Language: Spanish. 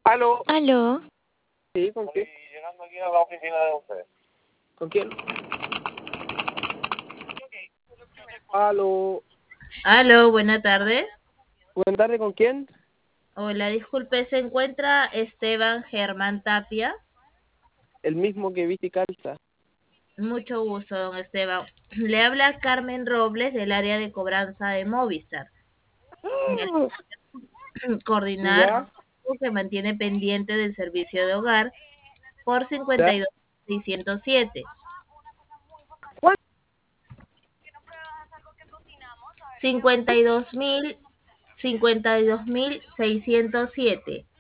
Aló. Aló. Sí, ¿con quién? Llegando aquí a la oficina de usted. ¿Con quién? Aló. Aló, buena tarde. Buenas tardes, ¿con quién? Hola, disculpe, ¿se encuentra Esteban Germán Tapia? El mismo que viste calza. Mucho gusto, don Esteban. Le habla Carmen Robles del área de cobranza de Movistar. Coordinar ¿Ya? que mantiene pendiente del servicio de hogar por ¿Ya? 52.607. ¿Cuánto? 52.607.